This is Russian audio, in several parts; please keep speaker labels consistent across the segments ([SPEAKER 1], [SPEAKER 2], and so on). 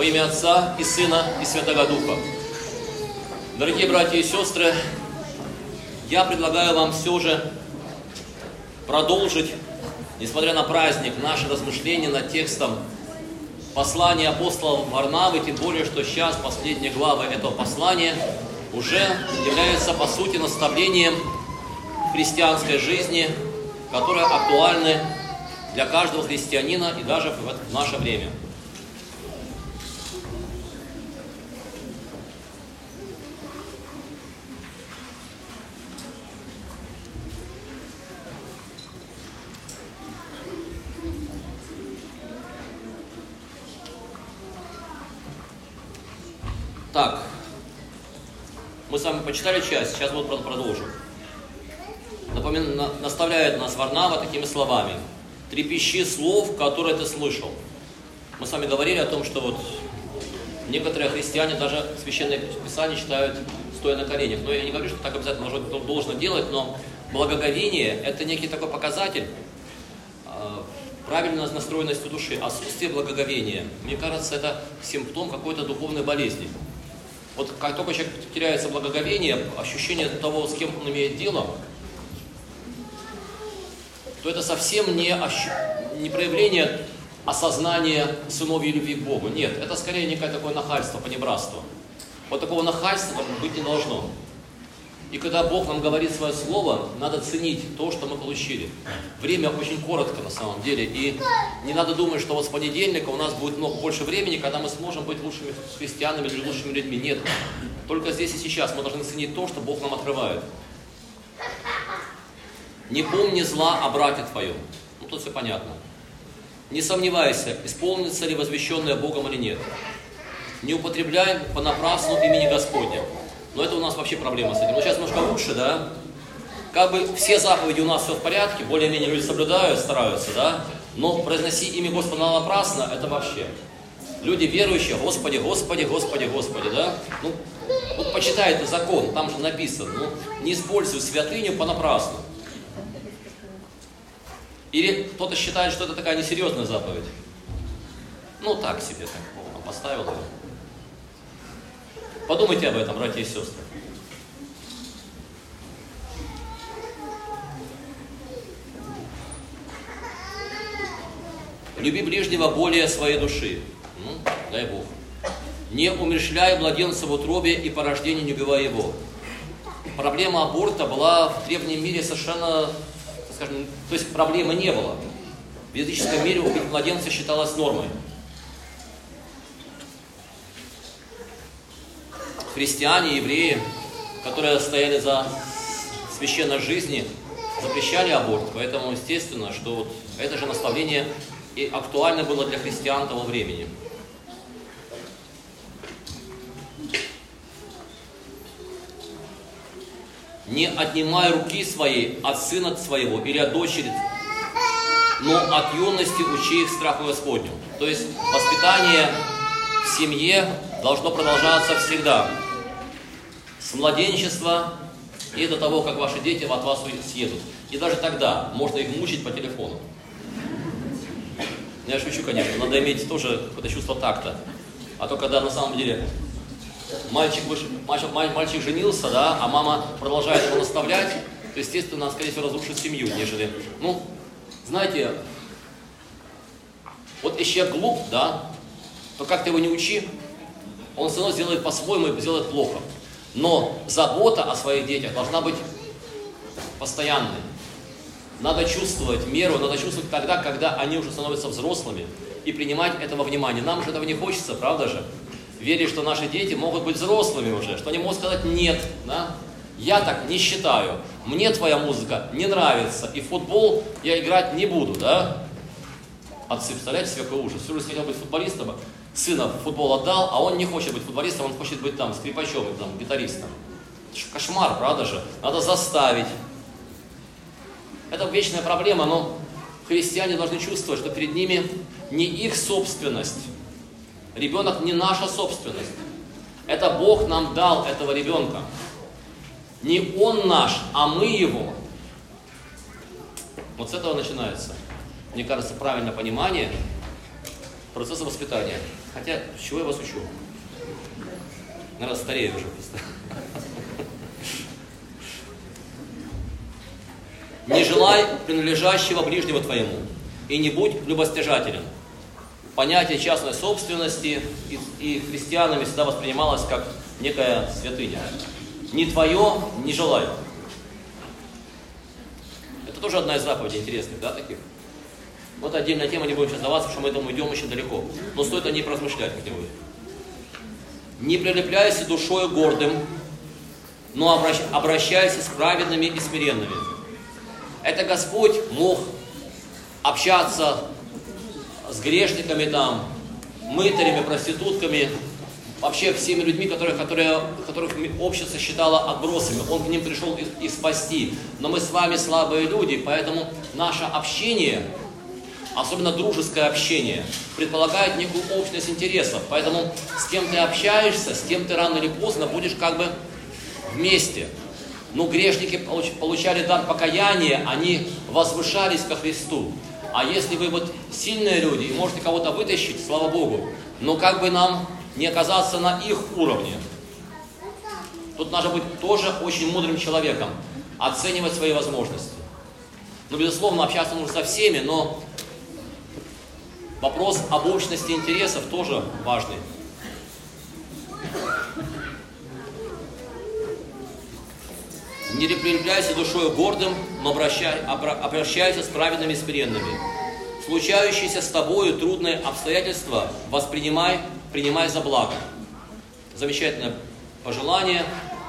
[SPEAKER 1] Во имя Отца и Сына и Святого Духа. Дорогие братья и сестры, я предлагаю вам все же продолжить, несмотря на праздник, наши размышления над текстом послания апостола Варнавы, тем более, что сейчас последние главы этого послания уже являются, по сути, наставлением в христианской жизни, которые актуальны для каждого христианина и даже в наше время. Так, мы с вами почитали часть, сейчас вот продолжим. Наставляет нас Варнава такими словами: «Трепещи слов, которые ты слышал». Мы с вами говорили о том, что вот некоторые христиане даже Священное Писание читают стоя на коленях. Но я не говорю, что так обязательно должно делать, но благоговение – это некий такой показатель правильной настроенности души. Отсутствие благоговения, мне кажется, это симптом какой-то духовной болезни. Вот как только человек теряется благоговение, ощущение того, с кем он имеет дело, то это совсем не проявление осознания сыновьей любви к Богу. Нет, это скорее некое такое нахальство, понебратство. Вот такого нахальства быть не должно. И когда Бог нам говорит свое слово, надо ценить то, что мы получили. Время очень коротко на самом деле, и не надо думать, что вот с понедельника у нас будет много больше времени, когда мы сможем быть лучшими христианами или лучшими людьми. Нет, только здесь и сейчас мы должны ценить то, что Бог нам открывает. Не помни зла о брате твоем. Ну, тут все понятно. Не сомневайся, исполнится ли возвещенное Богом или нет. Не употребляй понапрасну имени Господня. Но это у нас вообще проблема с этим. Но сейчас немножко лучше, да? Как бы все заповеди у нас все в порядке, более-менее люди соблюдают, стараются, да? Но произноси имя Господа напрасно, это вообще. Люди верующие, Господи, Господи, Господи, Господи, да? Ну, вот почитайте закон, там же написано, ну, не используй святыню понапрасну. Или кто-то считает, что это такая несерьезная заповедь. Ну, так себе, так, поставил ее. Подумайте об этом, братья и сестры. Люби ближнего более своей души. Ну, дай Бог. Не умерщвляй младенца в утробе и по рождению не убивай его. Проблема аборта была в древнем мире совершенно, скажем, то есть проблемы не было. В языческом мире убить младенца считалось нормой. Христиане, евреи, которые стояли за священной жизни, запрещали аборт. Поэтому, естественно, что вот это же наставление и актуально было для христиан того времени. Не отнимай руки своей от сына своего или от дочери, но от юности учи их страху Господню. То есть воспитание в семье должно продолжаться всегда. С младенчества и до того, как ваши дети от вас съедут. И даже тогда можно их мучить по телефону. Я шучу, конечно, надо иметь тоже какое-то чувство такта. А то, когда на самом деле мальчик женился, да, а мама продолжает его наставлять, то, естественно, скорее всего, разрушит семью, нежели... Ну, знаете, вот если человек глуп, да, то как ты его не учи, он все равно сделает по-своему и сделает плохо. Но забота о своих детях должна быть постоянной. Надо чувствовать меру, надо чувствовать тогда, когда они уже становятся взрослыми, и принимать этого внимания. Нам же этого не хочется, правда же? Верить, что наши дети могут быть взрослыми уже, что они могут сказать «нет». Да? Я так не считаю. Мне твоя музыка не нравится, и в футбол я играть не буду. Да? Отцы, представляете себе какой ужас? Всю жизнь хотел быть футболистом, сына в футбол отдал, а он не хочет быть футболистом, он хочет быть там скрипачом, там, гитаристом. Это же кошмар, правда же? Надо заставить. Это вечная проблема, но христиане должны чувствовать, что перед ними не их собственность. Ребенок не наша собственность. Это Бог нам дал этого ребенка. Не он наш, а мы его. Вот с этого начинается, мне кажется, правильное понимание процесса воспитания. Хотя, с чего я вас учу? Наверное, старею уже просто. Не желай принадлежащего ближнего твоему, и не будь любостяжателен. Понятие частной собственности и христианами всегда воспринималось как некая святыня. Не твое, не желай. Это тоже одна из заповедей интересных, да, таких? Вот отдельная тема, не будем сейчас сдаваться, потому что мы этому идем очень далеко. Но стоит о ней поразмышлять как-нибудь. Не прилепляйся душою гордым, но обращайся с праведными и смиренными. Это Господь мог общаться с грешниками, там, мытарями, проститутками, вообще всеми людьми, которых общество считало отбросами. Он к ним пришел их спасти. Но мы с вами слабые люди, поэтому наше общение, особенно дружеское общение, предполагает некую общность интересов. Поэтому с кем ты общаешься, с кем ты рано или поздно будешь как бы вместе. Но грешники получали дар покаяния, они возвышались ко Христу. А если вы вот сильные люди и можете кого-то вытащить, слава Богу, но как бы нам не оказаться на их уровне. Тут надо быть тоже очень мудрым человеком, оценивать свои возможности. Ну, безусловно, общаться нужно со всеми, но вопрос об общности интересов тоже важный. Не прилепляйся душою гордым, но обращайся с праведными и смиренными. Случающиеся с тобою трудные обстоятельства принимай за благо. Замечательное пожелание.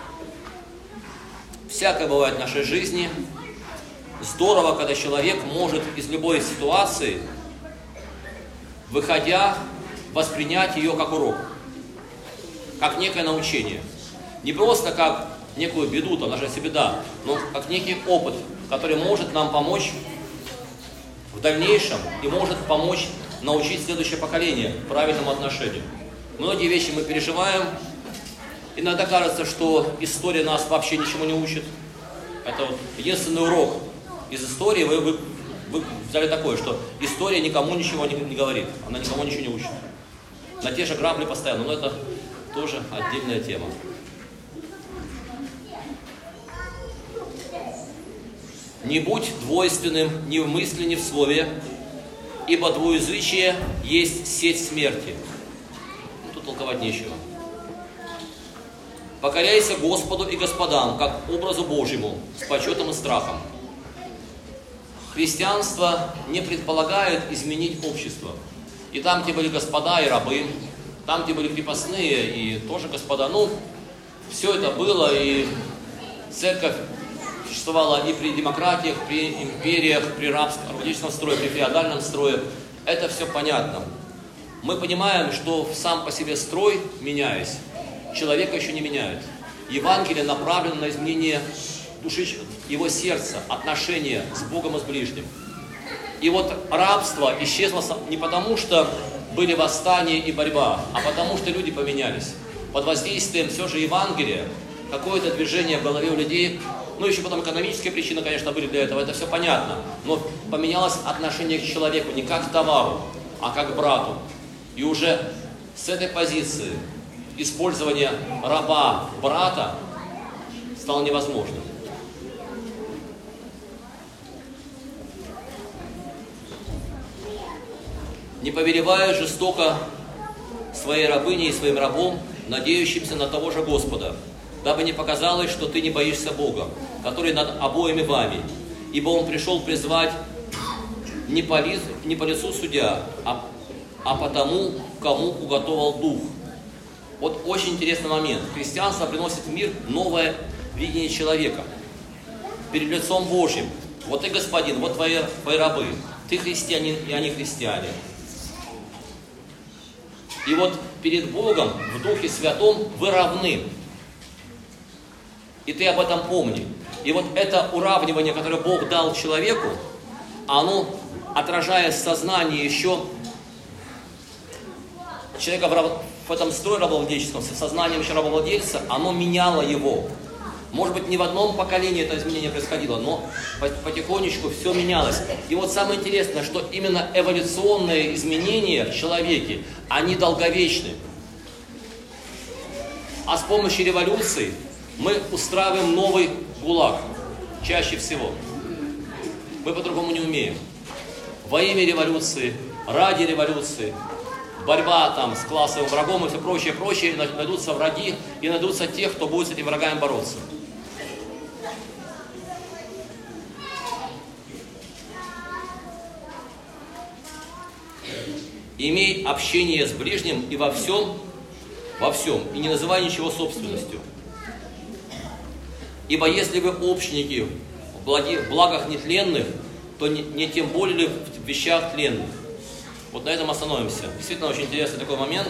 [SPEAKER 1] Всякое бывает в нашей жизни. Здорово, когда человек может из любой ситуации, выходя, воспринять ее как урок, как некое научение. Не просто как некую беду, там даже если беда, но как некий опыт, который может нам помочь в дальнейшем и может помочь научить следующее поколение правильному отношению. Многие вещи мы переживаем. Иногда кажется, что история нас вообще ничему не учит. Это вот единственный урок из истории вы взяли такое, что история никому ничего не говорит, она никому ничего не учит. На те же грабли постоянно, но это тоже отдельная тема. Не будь двойственным ни в мысли, ни в слове, ибо двуязычие есть сеть смерти. Тут толковать нечего. Покоряйся Господу и господам, как образу Божьему, с почетом и страхом. Христианство не предполагает изменить общество. И там, где были господа и рабы, там, где были крепостные и тоже господа, все это было, и церковь существовала и при демократиях, при империях, при рабском строе, при феодальном строе. Это все понятно. Мы понимаем, что сам по себе строй, меняясь, человека еще не меняет. Евангелие направлено на изменение души, его сердца, отношения с Богом и с ближним. И вот рабство исчезло не потому, что были восстания и борьба, а потому, что люди поменялись. Под воздействием все же Евангелия, какое-то движение в голове у людей, еще потом экономические причины, конечно, были для этого, это все понятно. Но поменялось отношение к человеку не как к товару, а как к брату. И уже с этой позиции использование раба брата стало невозможным. Не повелевая жестоко своей рабыне и своим рабом, надеющимся на того же Господа, дабы не показалось, что ты не боишься Бога, который над обоими вами, ибо Он пришел призвать не по лицу судья, а по тому, кому уготовал Дух. Вот очень интересный момент. Христианство приносит в мир новое видение человека перед лицом Божьим. Вот ты господин, вот твои рабы, ты христианин, и они христиане. И вот перед Богом в Духе Святом вы равны. И ты об этом помни. И вот это уравнивание, которое Бог дал человеку, оно, отражая сознание еще человека в этом строе рабовладельческом, со сознанием еще рабовладельца, оно меняло его. Может быть, не в одном поколении это изменение происходило, но потихонечку все менялось. И вот самое интересное, что именно эволюционные изменения в человеке, они долговечны. А с помощью революции мы устраиваем новый ГУЛАГ, чаще всего. Мы по-другому не умеем. Во имя революции, ради революции, борьба там с классовым врагом и все прочее, найдутся враги и найдутся те, кто будет с этими врагами бороться. Имей общение с ближним и во всем, и не называй ничего собственностью. Ибо если вы общники в благах нетленных, то не тем более в вещах тленных. Вот на этом остановимся. Действительно очень интересный такой момент.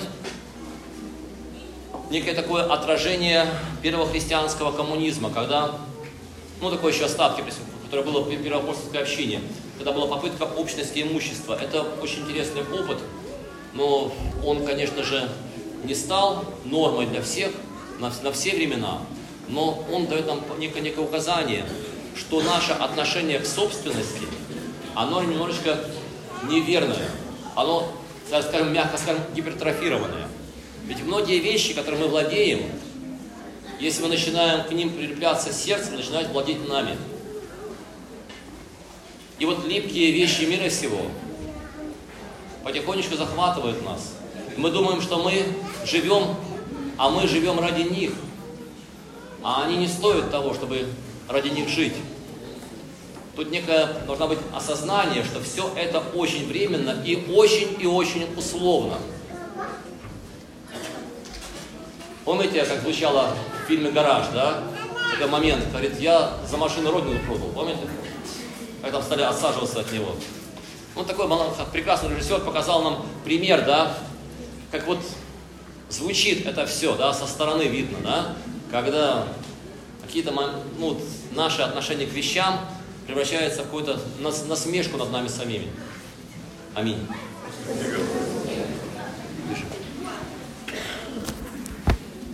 [SPEAKER 1] Некое такое отражение первого христианского коммунизма, когда, такое еще остатки, которое было в первоапостольской общине, когда была попытка общности имущества. Это очень интересный опыт, но он, конечно же, не стал нормой для всех на все времена, но он дает нам некое указание, что наше отношение к собственности, оно немножечко неверное, оно, мягко скажем, гипертрофированное. Ведь многие вещи, которые мы владеем, если мы начинаем к ним прилепляться сердцем, начинают владеть нами. И вот липкие вещи мира сего потихонечку захватывают нас. Мы думаем, что мы живем, а мы живем ради них. А они не стоят того, чтобы ради них жить. Тут некое должно быть осознание, что все это очень временно и очень условно. Помните, как звучало в фильме «Гараж», да? Такой момент, говорит, я за машину Родину продал, помните? Как там стали отсаживаться от него. Такой прекрасный режиссер показал нам пример, да, как вот звучит это все, да, со стороны видно, да, когда какие-то наши отношения к вещам превращаются в какую-то насмешку над нами самими. Аминь.